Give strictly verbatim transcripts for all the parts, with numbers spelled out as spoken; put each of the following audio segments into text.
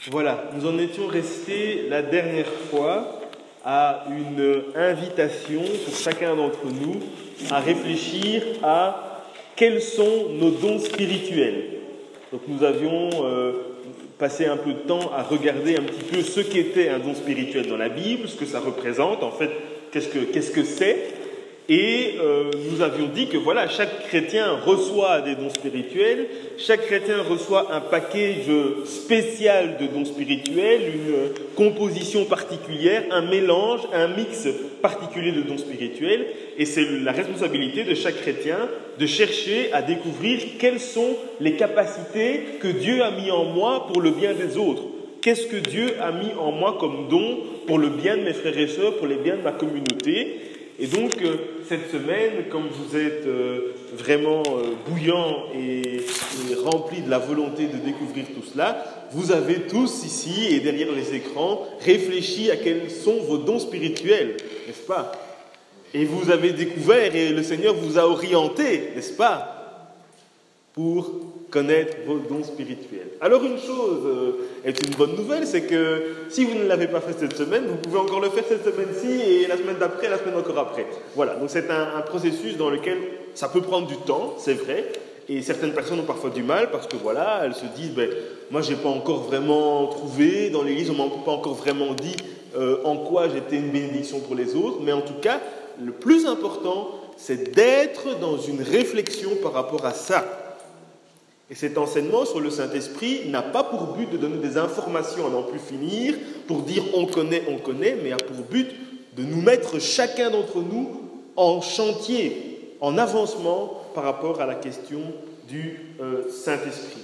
Voilà, nous en étions restés la dernière fois à une invitation pour chacun d'entre nous à réfléchir à quels sont nos dons spirituels. Donc nous avions euh, passé un peu de temps à regarder un petit peu ce qu'était un don spirituel dans la Bible, ce que ça représente, en fait, qu'est-ce que, qu'est-ce que c'est. Et euh, nous avions dit que voilà, chaque chrétien reçoit des dons spirituels, chaque chrétien reçoit un package spécial de dons spirituels, une composition particulière, un mélange, un mix particulier de dons spirituels, et c'est la responsabilité de chaque chrétien de chercher à découvrir quelles sont les capacités que Dieu a mis en moi pour le bien des autres. Qu'est-ce que Dieu a mis en moi comme don pour le bien de mes frères et sœurs, pour le bien de ma communauté. Et donc, euh, cette semaine, comme vous êtes euh, vraiment euh, bouillant et, et rempli de la volonté de découvrir tout cela, vous avez tous ici et derrière les écrans réfléchi à quels sont vos dons spirituels, n'est-ce pas? Et vous avez découvert et le Seigneur vous a orienté, n'est-ce pas, pour connaître vos dons spirituels. Alors une chose euh, est une bonne nouvelle, c'est que si vous ne l'avez pas fait cette semaine, vous pouvez encore le faire cette semaine-ci et la semaine d'après, la semaine encore après. Voilà, donc c'est un, un processus dans lequel ça peut prendre du temps, c'est vrai, et certaines personnes ont parfois du mal parce que voilà, elles se disent, ben, moi j'ai pas encore vraiment trouvé, dans l'Église on m'a pas encore vraiment dit euh, en quoi j'étais une bénédiction pour les autres, mais en tout cas, le plus important, c'est d'être dans une réflexion par rapport à ça. Et cet enseignement sur le Saint-Esprit n'a pas pour but de donner des informations à n'en plus finir, pour dire on connaît, on connaît, mais a pour but de nous mettre chacun d'entre nous en chantier, en avancement par rapport à la question du euh, Saint-Esprit.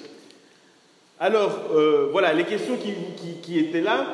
Alors, euh, voilà, les questions qui, qui, qui étaient là,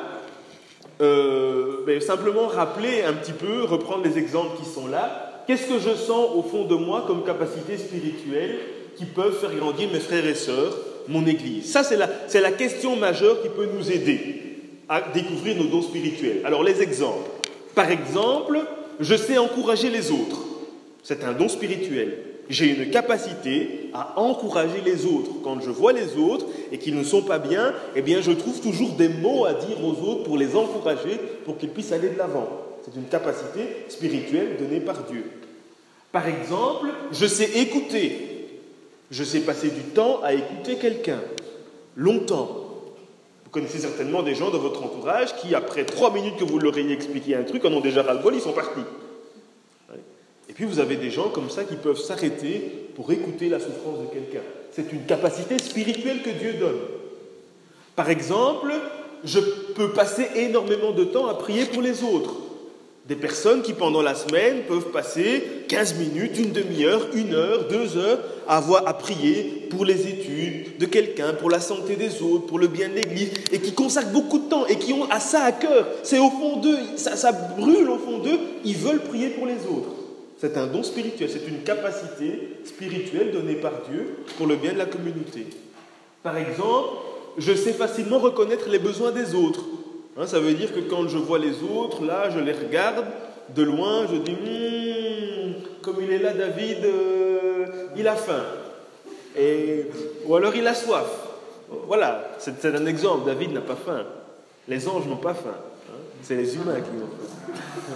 euh, ben, simplement rappeler un petit peu, reprendre les exemples qui sont là. Qu'est-ce que je sens au fond de moi comme capacité spirituelle qui peuvent faire grandir mes frères et sœurs, mon Église? Ça, c'est la, c'est la question majeure qui peut nous aider à découvrir nos dons spirituels. Alors, les exemples. Par exemple, je sais encourager les autres. C'est un don spirituel. J'ai une capacité à encourager les autres. Quand je vois les autres et qu'ils ne sont pas bien, eh bien, je trouve toujours des mots à dire aux autres pour les encourager, pour qu'ils puissent aller de l'avant. C'est une capacité spirituelle donnée par Dieu. Par exemple, je sais écouter. Je sais passer du temps à écouter quelqu'un, longtemps. Vous connaissez certainement des gens dans votre entourage qui, après trois minutes que vous leur ayez expliqué un truc, en ont déjà ras-le-bol, ils sont partis. Et puis vous avez des gens comme ça qui peuvent s'arrêter pour écouter la souffrance de quelqu'un. C'est une capacité spirituelle que Dieu donne. Par exemple, je peux passer énormément de temps à prier pour les autres. Des personnes qui, pendant la semaine, peuvent passer quinze minutes, une demi-heure, une heure, deux heures à avoir à prier pour les études de quelqu'un, pour la santé des autres, pour le bien de l'Église, et qui consacrent beaucoup de temps et qui ont à ça à cœur. C'est au fond d'eux, ça, ça brûle au fond d'eux, ils veulent prier pour les autres. C'est un don spirituel, c'est une capacité spirituelle donnée par Dieu pour le bien de la communauté. Par exemple, je sais facilement reconnaître les besoins des autres. Hein, ça veut dire que quand je vois les autres, là, je les regarde de loin, je dis hm, comme il est là, David, euh, il a faim. Et, ou alors il a soif. Voilà, c'est, c'est un exemple. David n'a pas faim. Les anges n'ont pas faim. Hein, c'est les humains qui ont faim.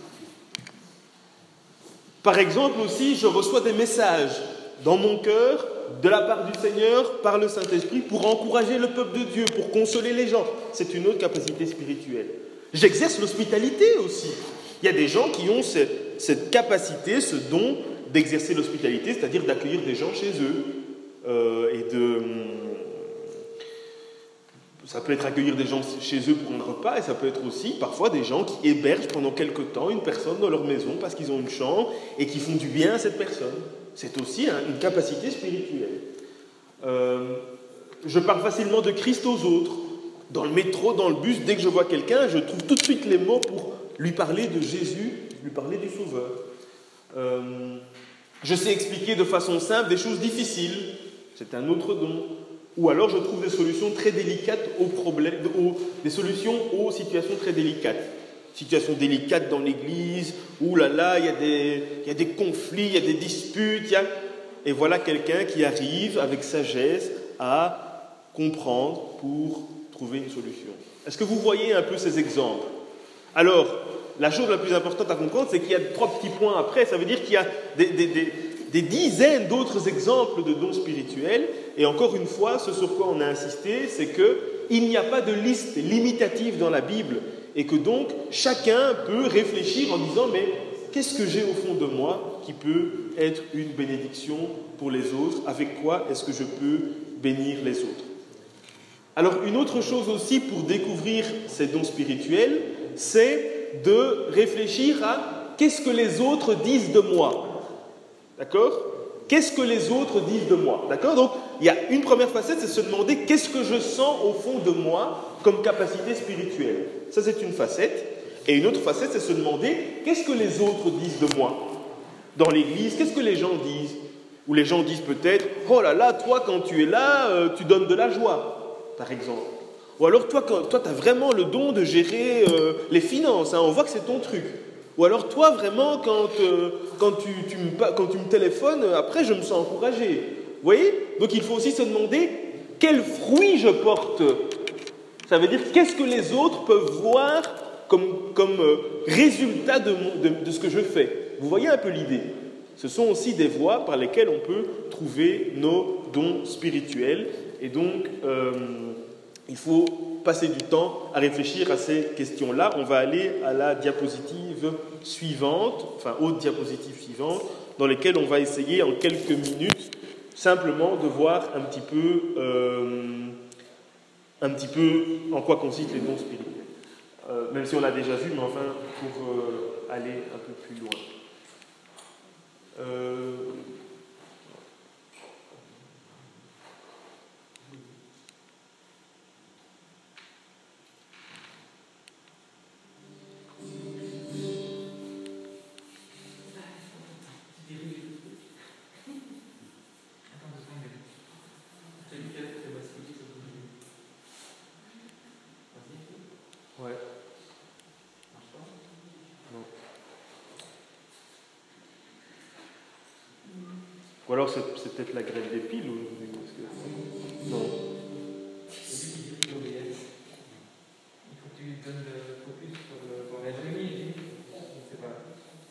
Par exemple aussi, je reçois des messages dans mon cœur de la part du Seigneur, par le Saint-Esprit, pour encourager le peuple de Dieu, pour consoler les gens. C'est une autre capacité spirituelle. J'exerce l'hospitalité aussi. Il y a des gens qui ont cette, cette capacité, ce don d'exercer l'hospitalité, c'est-à-dire d'accueillir des gens chez eux. Euh, et de, ça peut être accueillir des gens chez eux pour un repas, et ça peut être aussi parfois des gens qui hébergent pendant quelque temps une personne dans leur maison parce qu'ils ont une chambre et qui font du bien à cette personne. C'est aussi hein, une capacité spirituelle. Euh, je parle facilement de Christ aux autres. Dans le métro, dans le bus, dès que je vois quelqu'un, je trouve tout de suite les mots pour lui parler de Jésus, lui parler du Sauveur. Euh, je sais expliquer de façon simple des choses difficiles. C'est un autre don. Ou alors je trouve des solutions très délicates aux problèmes, aux, des solutions aux situations très délicates. Situation délicate dans l'église, ouh là là, il y a des, il y a des conflits, il y a des disputes, il y a... et voilà quelqu'un qui arrive avec sagesse à comprendre pour trouver trouver une solution. Est-ce que vous voyez un peu ces exemples? Alors, la chose la plus importante à comprendre, c'est qu'il y a trois petits points après. Ça veut dire qu'il y a des, des, des, des dizaines d'autres exemples de dons spirituels. Et encore une fois, ce sur quoi on a insisté, c'est qu'il n'y a pas de liste limitative dans la Bible. Et que donc, chacun peut réfléchir en disant, mais qu'est-ce que j'ai au fond de moi qui peut être une bénédiction pour les autres? Avec quoi est-ce que je peux bénir les autres? Alors, une autre chose aussi pour découvrir ces dons spirituels, c'est de réfléchir à qu'est-ce que les autres disent de moi. D'accord? Qu'est-ce que les autres disent de moi? D'accord? Donc, il y a une première facette, c'est se demander qu'est-ce que je sens au fond de moi comme capacité spirituelle. Ça, c'est une facette. Et une autre facette, c'est se demander qu'est-ce que les autres disent de moi? Dans l'église, qu'est-ce que les gens disent? Ou les gens disent peut-être, oh là là, toi, quand tu es là, euh, tu donnes de la joie, par exemple. Ou alors, toi, quand, toi, tu as vraiment le don de gérer euh, les finances, hein, on voit que c'est ton truc. Ou alors, toi, vraiment, quand, euh, quand, tu, tu me, quand tu me téléphones, après, je me sens encouragé. Vous voyez? Donc, il faut aussi se demander quel fruit je porte. Ça veut dire, qu'est-ce que les autres peuvent voir comme, comme euh, résultat de, mon, de, de ce que je fais. Vous voyez un peu l'idée? Ce sont aussi des voies par lesquelles on peut trouver nos dons spirituels. Et donc, euh, il faut passer du temps à réfléchir à ces questions-là. On va aller à la diapositive suivante, enfin aux diapositives suivantes, dans lesquelles on va essayer en quelques minutes simplement de voir un petit peu, euh, un petit peu en quoi consistent les dons spirituels. Euh, même si on l'a déjà vu, mais enfin pour euh, aller un peu plus loin. Euh... Ouais. Non. Ou alors c'est, c'est peut-être la grève des piles ou... Non. Il faut que tu donnes le focus sur le voyage de nuit. Je ne sais pas.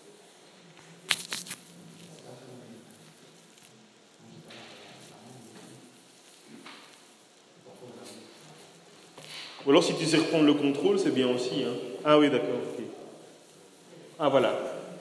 Ou alors si tu sais reprendre le contrôle, c'est bien aussi. Hein. Ah oui, d'accord. Okay. Ah voilà.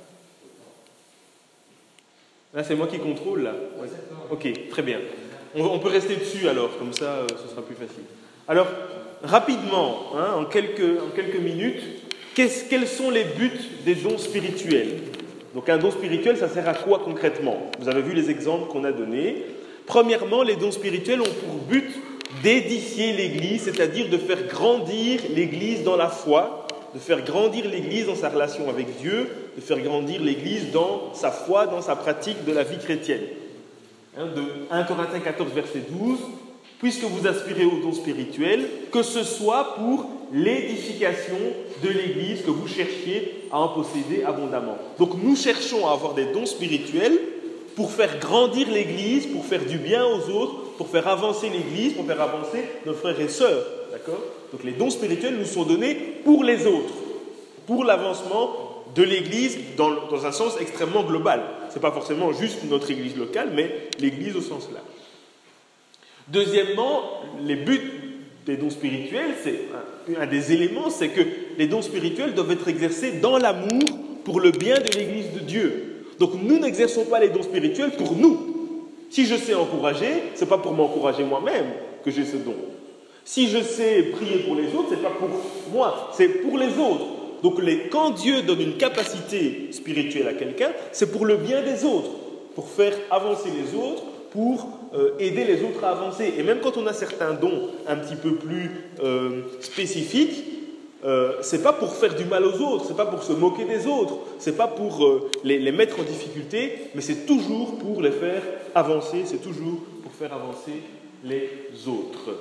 Là, c'est moi qui contrôle, là. Ouais. Ok, très bien. On, on peut rester dessus alors, comme ça, euh, ce sera plus facile. Alors, rapidement, hein, en, quelques, en quelques minutes, quels sont les buts des dons spirituels? Donc, un don spirituel, ça sert à quoi concrètement? Vous avez vu les exemples qu'on a donnés. Premièrement, les dons spirituels ont pour but d'édifier l'Église, c'est-à-dire de faire grandir l'Église dans la foi, de faire grandir l'Église dans sa relation avec Dieu, de faire grandir l'Église dans sa foi, dans sa pratique de la vie chrétienne. Hein, de premier Corinthiens quatorze, verset douze, « Puisque vous aspirez aux dons spirituels, que ce soit pour l'édification de l'Église que vous cherchiez à en posséder abondamment. » Donc nous cherchons à avoir des dons spirituels pour faire grandir l'Église, pour faire du bien aux autres, pour faire avancer l'Église, pour faire avancer nos frères et sœurs. D'accord ? Donc les dons spirituels nous sont donnés pour les autres, pour l'avancement de l'Église dans, dans un sens extrêmement global. Ce n'est pas forcément juste notre Église locale, mais l'Église au sens large. Deuxièmement, les buts des dons spirituels, c'est un, un des éléments, c'est que les dons spirituels doivent être exercés dans l'amour pour le bien de l'Église de Dieu. Donc nous n'exerçons pas les dons spirituels pour nous. Si je sais encourager, ce n'est pas pour m'encourager moi-même que j'ai ce don. Si je sais prier pour les autres, ce n'est pas pour moi, c'est pour les autres. Donc les, quand Dieu donne une capacité spirituelle à quelqu'un, c'est pour le bien des autres, pour faire avancer les autres, pour euh, aider les autres à avancer. Et même quand on a certains dons un petit peu plus euh, spécifiques, euh, c'est pas pour faire du mal aux autres, c'est pas pour se moquer des autres, c'est pas pour euh, les, les mettre en difficulté, mais c'est toujours pour les faire avancer, c'est toujours pour faire avancer les autres.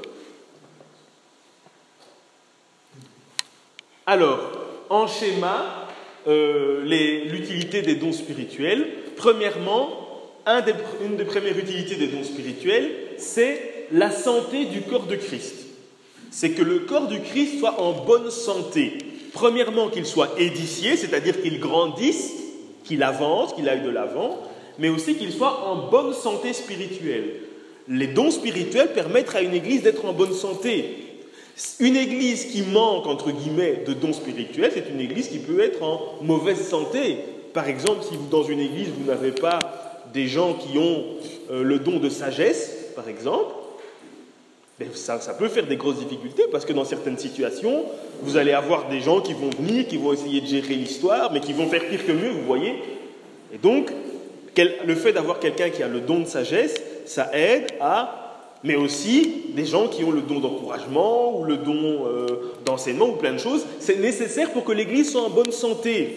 Alors, en schéma, euh, les, l'utilité des dons spirituels. Premièrement, un des, une des premières utilités des dons spirituels, c'est la santé du corps de Christ. c'est que le corps du Christ soit en bonne santé. Premièrement, qu'il soit édifié, c'est-à-dire qu'il grandisse, qu'il avance, qu'il aille de l'avant, mais aussi qu'il soit en bonne santé spirituelle. Les dons spirituels permettent à une église d'être en bonne santé. Une église qui manque, entre guillemets, de dons spirituels, c'est une église qui peut être en mauvaise santé. Par exemple, si vous, dans une église, vous n'avez pas des gens qui ont euh, le don de sagesse, par exemple, ben ça, ça peut faire des grosses difficultés, parce que dans certaines situations, vous allez avoir des gens qui vont venir, qui vont essayer de gérer l'histoire, mais qui vont faire pire que mieux, vous voyez. Et donc, quel, le fait d'avoir quelqu'un qui a le don de sagesse, ça aide à... Mais aussi des gens qui ont le don d'encouragement ou le don euh, d'enseignement ou plein de choses. C'est nécessaire pour que l'Église soit en bonne santé.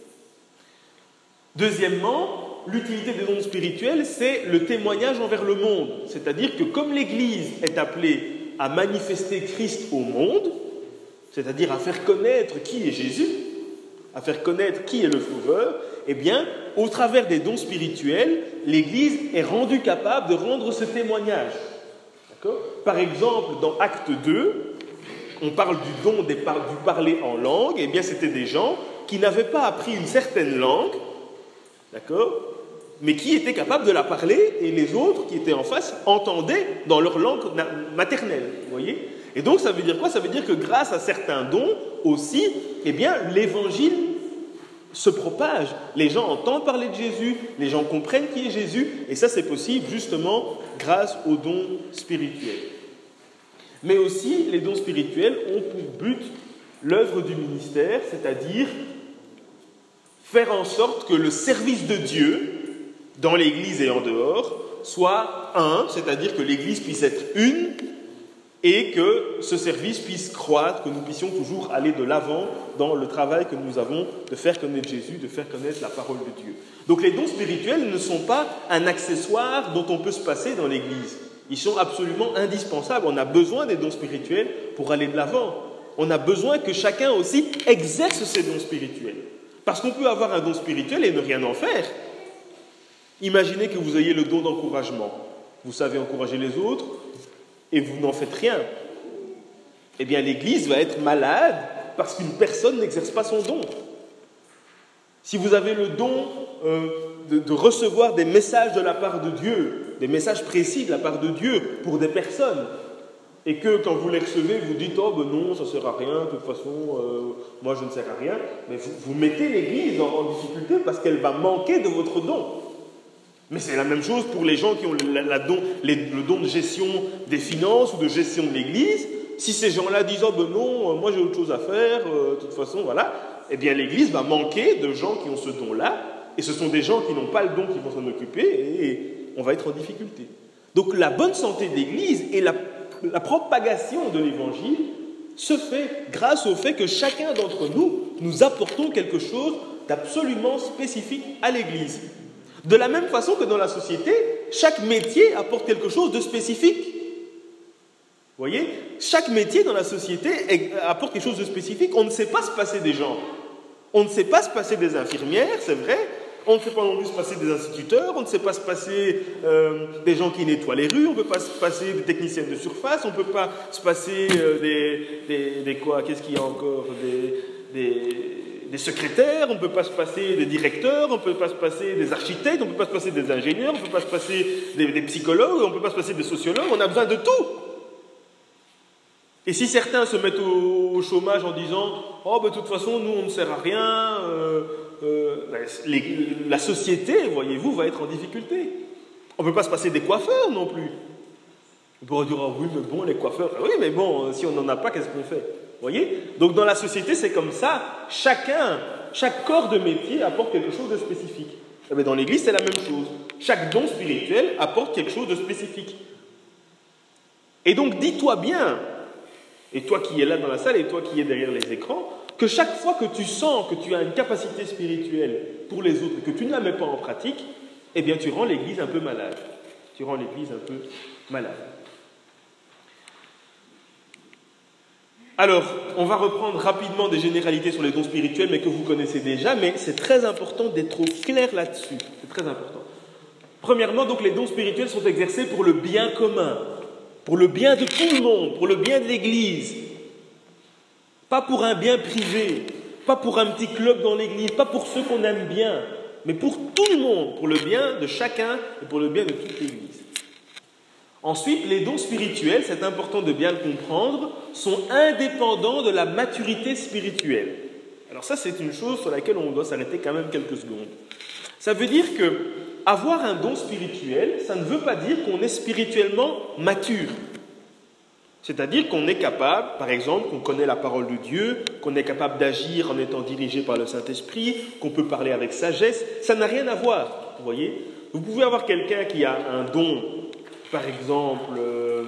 Deuxièmement, l'utilité des dons spirituels, c'est le témoignage envers le monde. C'est-à-dire que comme l'Église est appelée à manifester Christ au monde, c'est-à-dire à faire connaître qui est Jésus, à faire connaître qui est le Sauveur, eh bien, au travers des dons spirituels, l'Église est rendue capable de rendre ce témoignage. Par exemple, dans Acte deux, on parle du don des par- du parler en langue. Eh bien, c'était des gens qui n'avaient pas appris une certaine langue, d'accord, mais qui étaient capables de la parler, et les autres qui étaient en face entendaient dans leur langue maternelle. Vous voyez ? Et donc, ça veut dire quoi ? Ça veut dire que grâce à certains dons aussi, eh bien, l'évangile se propage. Les gens entendent parler de Jésus, les gens comprennent qui est Jésus, et ça c'est possible justement grâce aux dons spirituels. Mais aussi, les dons spirituels ont pour but l'œuvre du ministère, c'est-à-dire faire en sorte que le service de Dieu, dans l'Église et en dehors, soit un, c'est-à-dire que l'Église puisse être une, et que ce service puisse croître, que nous puissions toujours aller de l'avant dans le travail que nous avons de faire connaître Jésus, de faire connaître la parole de Dieu. Donc les dons spirituels ne sont pas un accessoire dont on peut se passer dans l'Église. Ils sont absolument indispensables. On a besoin des dons spirituels pour aller de l'avant. On a besoin que chacun aussi exerce ses dons spirituels. Parce qu'on peut avoir un don spirituel et ne rien en faire. Imaginez que vous ayez le don d'encouragement. Vous savez encourager les autres, et vous n'en faites rien, eh bien l'Église va être malade parce qu'une personne n'exerce pas son don. Si vous avez le don euh, de, de recevoir des messages de la part de Dieu, des messages précis de la part de Dieu pour des personnes, et que quand vous les recevez, vous dites « Oh ben non, ça ne sert à rien, de toute façon, euh, moi je ne sers à rien », mais vous, vous mettez l'Église en, en difficulté parce qu'elle va manquer de votre don. Mais c'est la même chose pour les gens qui ont la, la don, les, le don de gestion des finances ou de gestion de l'Église. Si ces gens-là disent « Oh ben non, moi j'ai autre chose à faire, euh, de toute façon, voilà », eh bien l'Église va manquer de gens qui ont ce don-là, et ce sont des gens qui n'ont pas le don qui vont s'en occuper, et, et on va être en difficulté. Donc la bonne santé de l'Église et la, la propagation de l'Évangile se fait grâce au fait que chacun d'entre nous, nous apportons quelque chose d'absolument spécifique à l'Église. De la même façon que dans la société, chaque métier apporte quelque chose de spécifique. Vous voyez ? Chaque métier dans la société apporte quelque chose de spécifique. On ne sait pas se passer des gens. On ne sait pas se passer des infirmières, c'est vrai. On ne sait pas non plus se passer des instituteurs. On ne sait pas se passer euh, des gens qui nettoient les rues. On ne peut pas se passer des techniciens de surface. On ne peut pas se passer euh, des, des, des quoi ? Qu'est-ce qu'il y a encore ? Des... des des secrétaires, on ne peut pas se passer des directeurs, on ne peut pas se passer des architectes, on ne peut pas se passer des ingénieurs, on ne peut pas se passer des, des psychologues, on ne peut pas se passer des sociologues, on a besoin de tout. Et si certains se mettent au, au chômage en disant « Oh, ben, de toute façon, nous, on ne sert à rien euh, euh, ben, les, la société, voyez-vous, va être en difficulté. On ne peut pas se passer des coiffeurs non plus. On pourrait dire « Ah oui, mais bon, les coiffeurs, oui, mais bon, si on n'en a pas, qu'est-ce qu'on fait ?» Voyez ? Donc dans la société, c'est comme ça. Chacun, chaque corps de métier apporte quelque chose de spécifique. Et bien dans l'Église, c'est la même chose. Chaque don spirituel apporte quelque chose de spécifique. Et donc dis-toi bien, et toi qui es là dans la salle, et toi qui es derrière les écrans, que chaque fois que tu sens que tu as une capacité spirituelle pour les autres et que tu ne la mets pas en pratique, eh bien tu rends l'Église un peu malade. Tu rends l'Église un peu malade. Alors, on va reprendre rapidement des généralités sur les dons spirituels, mais que vous connaissez déjà, mais c'est très important d'être au clair là-dessus. C'est très important. Premièrement, donc, les dons spirituels sont exercés pour le bien commun, pour le bien de tout le monde, pour le bien de l'Église. Pas pour un bien privé, pas pour un petit club dans l'Église, pas pour ceux qu'on aime bien, mais pour tout le monde, pour le bien de chacun et pour le bien de toute l'Église. Ensuite, les dons spirituels, c'est important de bien le comprendre, sont indépendants de la maturité spirituelle. Alors ça, c'est une chose sur laquelle on doit s'arrêter quand même quelques secondes. Ça veut dire que avoir un don spirituel, ça ne veut pas dire qu'on est spirituellement mature. C'est-à-dire qu'on est capable, par exemple, qu'on connaît la parole de Dieu, qu'on est capable d'agir en étant dirigé par le Saint-Esprit, qu'on peut parler avec sagesse. Ça n'a rien à voir, vous voyez. Vous pouvez avoir quelqu'un qui a un don, par exemple, euh,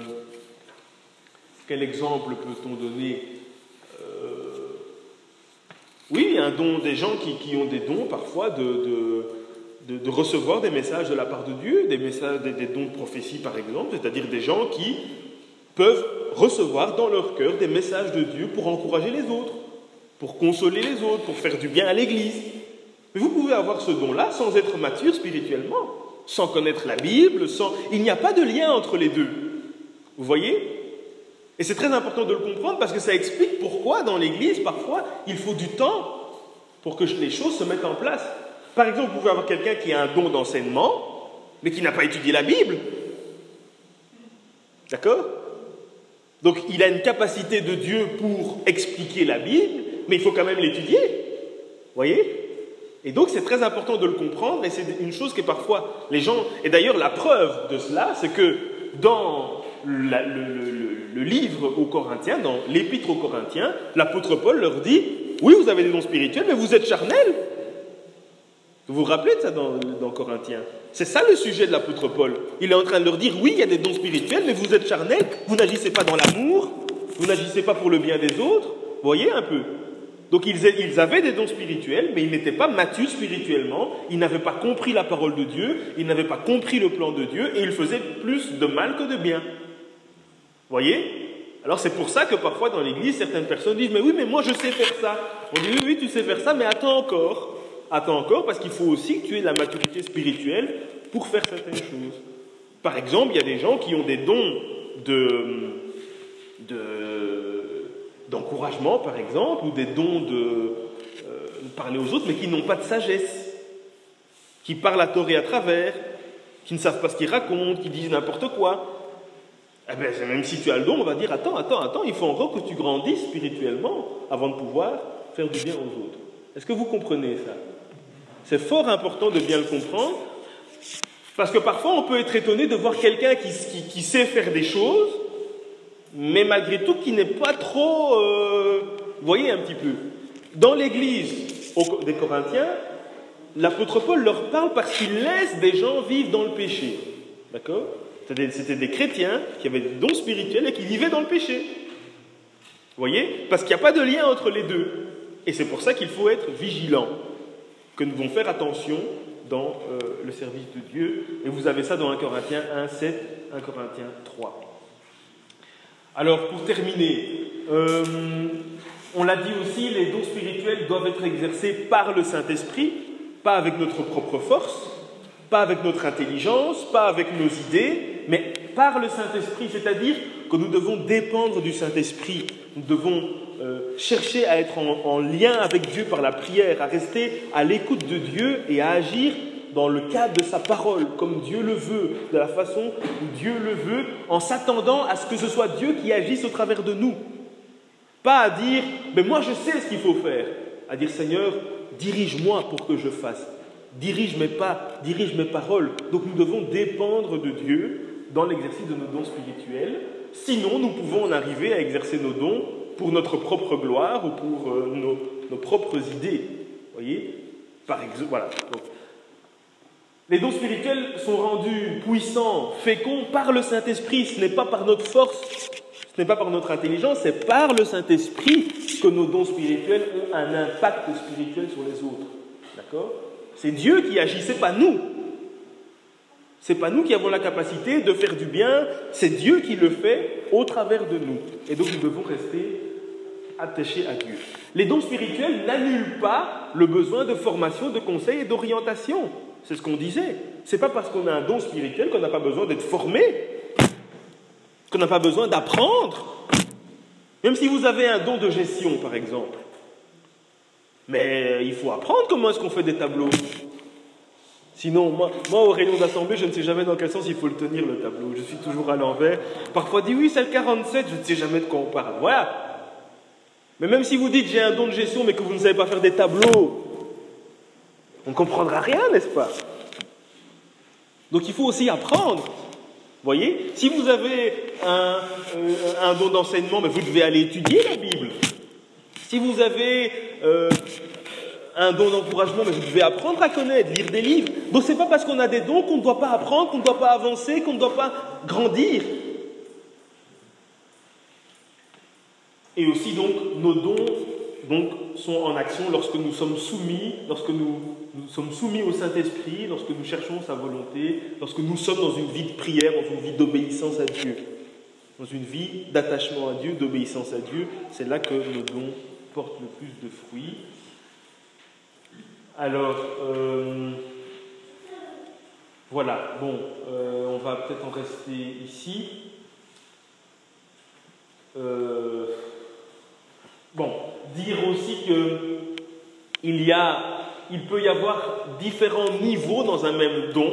quel exemple peut-on donner euh, Oui, un don, des gens qui, qui ont des dons parfois de, de, de, de recevoir des messages de la part de Dieu, des, messages, des, des dons de prophétie par exemple, c'est-à-dire des gens qui peuvent recevoir dans leur cœur des messages de Dieu pour encourager les autres, pour consoler les autres, pour faire du bien à l'Église. Mais vous pouvez avoir ce don-là sans être mature spirituellement, sans connaître la Bible, sans... il n'y a pas de lien entre les deux. Vous voyez ? Et c'est très important de le comprendre parce que ça explique pourquoi dans l'Église, parfois, il faut du temps pour que les choses se mettent en place. Par exemple, vous pouvez avoir quelqu'un qui a un don d'enseignement, mais qui n'a pas étudié la Bible. D'accord ? Donc, il a une capacité de Dieu pour expliquer la Bible, mais il faut quand même l'étudier. Vous voyez ? Et donc, c'est très important de le comprendre, et c'est une chose que parfois les gens... Et d'ailleurs, la preuve de cela, c'est que dans la, le, le, le livre aux Corinthiens, dans l'épître aux Corinthiens, l'apôtre Paul leur dit « Oui, vous avez des dons spirituels, mais vous êtes charnels. » Vous vous rappelez de ça dans, dans Corinthiens ? C'est ça le sujet de l'apôtre Paul. Il est en train de leur dire, oui, il y a des dons spirituels, mais vous êtes charnels, vous n'agissez pas dans l'amour, vous n'agissez pas pour le bien des autres. Vous voyez un peu ? Donc ils, ils avaient des dons spirituels, mais ils n'étaient pas matures spirituellement, ils n'avaient pas compris la parole de Dieu, ils n'avaient pas compris le plan de Dieu, et ils faisaient plus de mal que de bien. Vous voyez ? Alors c'est pour ça que parfois dans l'église, certaines personnes disent, mais oui, mais moi je sais faire ça. On dit, oui, oui, tu sais faire ça, mais attends encore. Attends encore, parce qu'il faut aussi que tu aies la maturité spirituelle pour faire certaines choses. Par exemple, il y a des gens qui ont des dons de, de, d'encouragement, par exemple, ou des dons de, euh, de parler aux autres, mais qui n'ont pas de sagesse, qui parlent à tort et à travers, qui ne savent pas ce qu'ils racontent, qui disent n'importe quoi. Eh bien, même si tu as le don, on va dire, attends, attends, attends, il faut encore que tu grandisses spirituellement avant de pouvoir faire du bien aux autres. Est-ce que vous comprenez ça ? C'est fort important de bien le comprendre, parce que parfois on peut être étonné de voir quelqu'un qui, qui, qui sait faire des choses, mais malgré tout qui n'est pas trop... Euh, vous voyez un petit peu. Dans l'église des Corinthiens, l'apôtre Paul leur parle parce qu'il laisse des gens vivre dans le péché. D'accord ? C'était, c'était des chrétiens qui avaient des dons spirituels et qui vivaient dans le péché. Vous voyez ? Parce qu'il n'y a pas de lien entre les deux. Et c'est pour ça qu'il faut être vigilant, que nous devons faire attention dans euh, le service de Dieu. Et vous avez ça dans un Corinthiens un, sept, un Corinthiens trois. Alors, pour terminer, euh, on l'a dit aussi, les dons spirituels doivent être exercés par le Saint-Esprit, pas avec notre propre force, pas avec notre intelligence, pas avec nos idées, mais par le Saint-Esprit, c'est-à-dire que nous devons dépendre du Saint-Esprit, nous devons euh, chercher à être en, en lien avec Dieu par la prière, à rester à l'écoute de Dieu et à agir dans le cadre de sa parole, comme Dieu le veut, de la façon où Dieu le veut, en s'attendant à ce que ce soit Dieu qui agisse au travers de nous. Pas à dire, mais moi je sais ce qu'il faut faire, à dire Seigneur, dirige-moi pour que je fasse, dirige mes pas, dirige mes paroles. Donc nous devons dépendre de Dieu dans l'exercice de nos dons spirituels, sinon nous pouvons en arriver à exercer nos dons pour notre propre gloire ou pour euh, nos, nos propres idées. Vous voyez ? Par exemple, voilà. Donc, les dons spirituels sont rendus puissants, féconds par le Saint-Esprit. Ce n'est pas par notre force, ce n'est pas par notre intelligence, c'est par le Saint-Esprit que nos dons spirituels ont un impact spirituel sur les autres. D'accord ? C'est Dieu qui agit, ce n'est pas nous. Ce n'est pas nous qui avons la capacité de faire du bien, c'est Dieu qui le fait au travers de nous. Et donc nous devons rester attachés à Dieu. Les dons spirituels n'annulent pas le besoin de formation, de conseil et d'orientation. C'est ce qu'on disait. Ce n'est pas parce qu'on a un don spirituel qu'on n'a pas besoin d'être formé. qu'on n'a pas besoin d'apprendre. Même si vous avez un don de gestion, par exemple. Mais il faut apprendre comment est-ce qu'on fait des tableaux. Sinon, moi, moi aux réunions d'assemblée, je ne sais jamais dans quel sens il faut le tenir, le tableau. Je suis toujours à l'envers. Parfois, dit oui, c'est le quarante-sept, je ne sais jamais de quoi on parle. Voilà. Mais même si vous dites j'ai un don de gestion, mais que vous ne savez pas faire des tableaux, on ne comprendra rien, n'est-ce pas? Donc il faut aussi apprendre. Vous voyez? Si vous avez un, euh, un don d'enseignement, mais vous devez aller étudier la Bible. Si vous avez euh, un don d'encouragement, mais vous devez apprendre à connaître, lire des livres. Donc c'est pas parce qu'on a des dons qu'on ne doit pas apprendre, qu'on ne doit pas avancer, qu'on ne doit pas grandir. Et aussi donc nos dons donc, sont en action lorsque nous sommes soumis, lorsque nous, nous sommes soumis au Saint-Esprit, lorsque nous cherchons sa volonté, lorsque nous sommes dans une vie de prière, dans une vie d'obéissance à Dieu, dans une vie d'attachement à Dieu, d'obéissance à Dieu. C'est là que nos dons portent le plus de fruits. Alors, euh, voilà, bon, euh, on va peut-être en rester ici. Euh, bon, dire aussi que il y a, il peut y avoir différents niveaux dans un même don,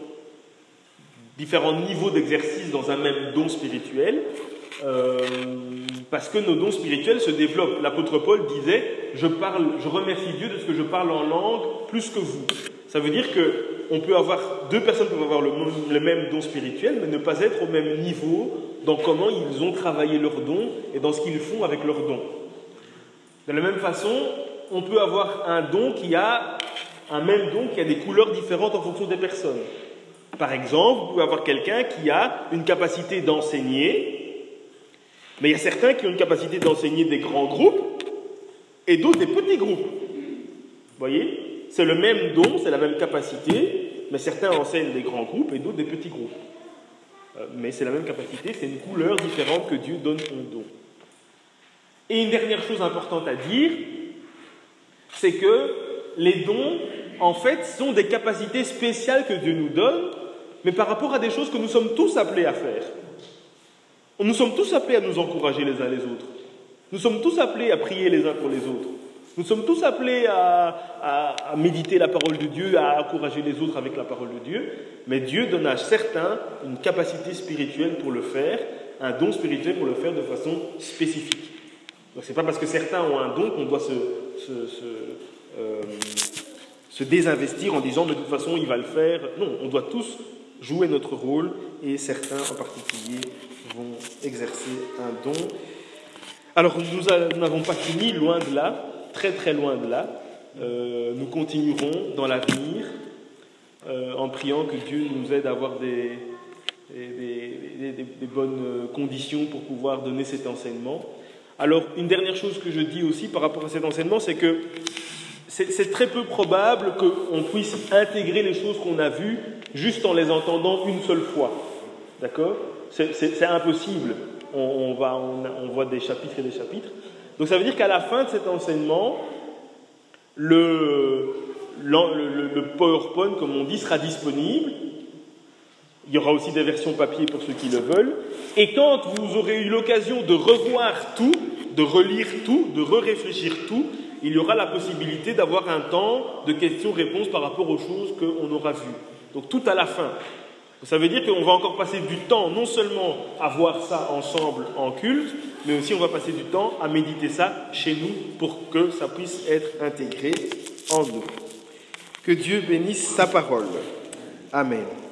différents niveaux d'exercice dans un même don spirituel, euh, parce que nos dons spirituels se développent. L'apôtre Paul disait, je parle, je remercie Dieu de ce que je parle en langue plus que vous. Ça veut dire que on peut avoir, deux personnes peuvent avoir le, le même don spirituel, mais ne pas être au même niveau dans comment ils ont travaillé leurs dons et dans ce qu'ils font avec leurs dons. De la même façon, on peut avoir un don qui a un même don qui a des couleurs différentes en fonction des personnes. Par exemple, vous pouvez avoir quelqu'un qui a une capacité d'enseigner, mais il y a certains qui ont une capacité d'enseigner des grands groupes et d'autres des petits groupes. Vous voyez ? C'est le même don, c'est la même capacité, mais certains enseignent des grands groupes et d'autres des petits groupes. Euh, mais c'est la même capacité, c'est une couleur différente que Dieu donne au don. Et une dernière chose importante à dire, c'est que les dons, en fait, sont des capacités spéciales que Dieu nous donne, mais par rapport à des choses que nous sommes tous appelés à faire. Nous sommes tous appelés à nous encourager les uns les autres. Nous sommes tous appelés à prier les uns pour les autres. Nous sommes tous appelés à, à, à méditer la parole de Dieu, à encourager les autres avec la parole de Dieu. Mais Dieu donne à certains une capacité spirituelle pour le faire, un don spirituel pour le faire de façon spécifique. Donc ce n'est pas parce que certains ont un don qu'on doit se, se, se, euh, se désinvestir en disant « de toute façon, il va le faire ». Non, on doit tous jouer notre rôle et certains en particulier vont exercer un don. Alors nous n'avons pas fini, loin de là. Très très loin de là, euh, nous continuerons dans l'avenir euh, en priant que Dieu nous aide à avoir des, des, des, des, des bonnes conditions pour pouvoir donner cet enseignement. Alors une dernière chose que je dis aussi par rapport à cet enseignement, c'est que c'est, c'est très peu probable qu'on puisse intégrer les choses qu'on a vues juste en les entendant une seule fois. D'accord ? c'est, c'est, c'est impossible. On, on, va, on, on voit des chapitres et des chapitres. Donc ça veut dire qu'à la fin de cet enseignement, le, le, le PowerPoint, comme on dit, sera disponible. Il y aura aussi des versions papier pour ceux qui le veulent. Et quand vous aurez eu l'occasion de revoir tout, de relire tout, de re-réfléchir tout, il y aura la possibilité d'avoir un temps de questions-réponses par rapport aux choses qu'on aura vues. Donc tout à la fin. Ça veut dire qu'on va encore passer du temps, non seulement à voir ça ensemble en culte, mais aussi on va passer du temps à méditer ça chez nous pour que ça puisse être intégré en nous. Que Dieu bénisse sa parole. Amen.